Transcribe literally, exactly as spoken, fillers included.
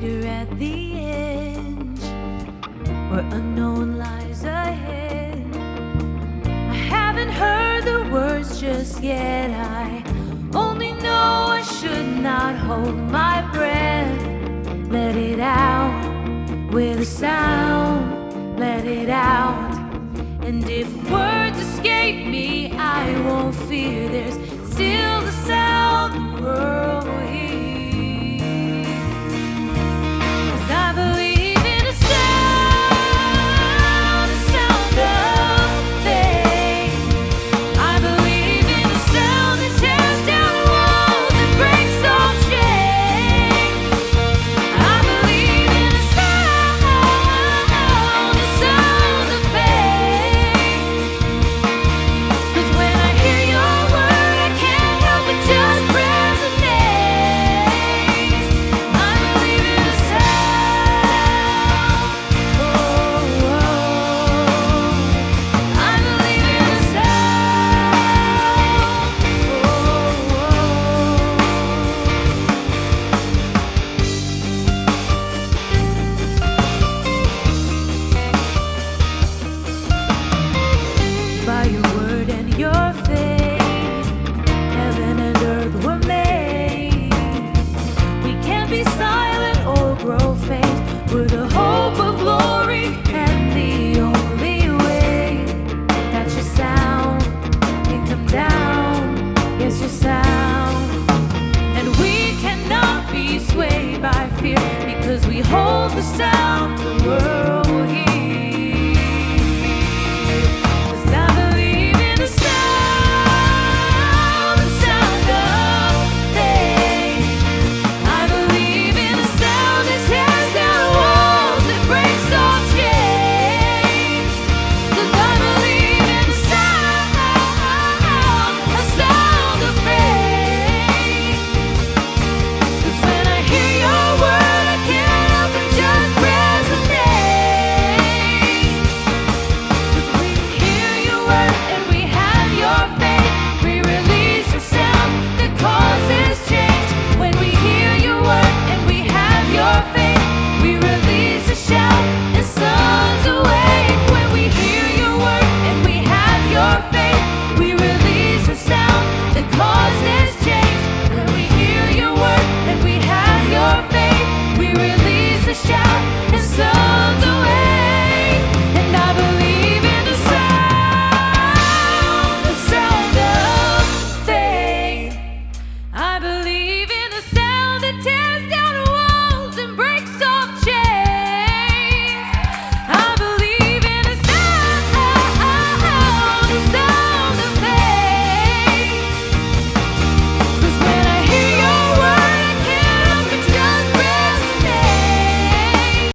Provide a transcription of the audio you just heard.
we're at the end, where unknown lies ahead. I haven't heard the words just yet. I only know I should not hold my breath. Let it out with a sound, let it out. And if words escape me, I won't fear. There's still the sound the world will hear. 'Cause I believe in a sound, a sound of faith. I believe in a sound that tears down walls and breaks all chains. I believe in a sound, a sound of faith. 'Cause when I hear your word, I can't help but just resonate. I believe in a sound. Oh, oh. I believe in a sound. Oh, oh. By your word and your faith, heaven and earth were made. We can't be silent or grow faint. We're the hope of glory and the only way. That's your sound, it come down. Yes, your sound. And we cannot be swayed by fear, because we hold the sound the world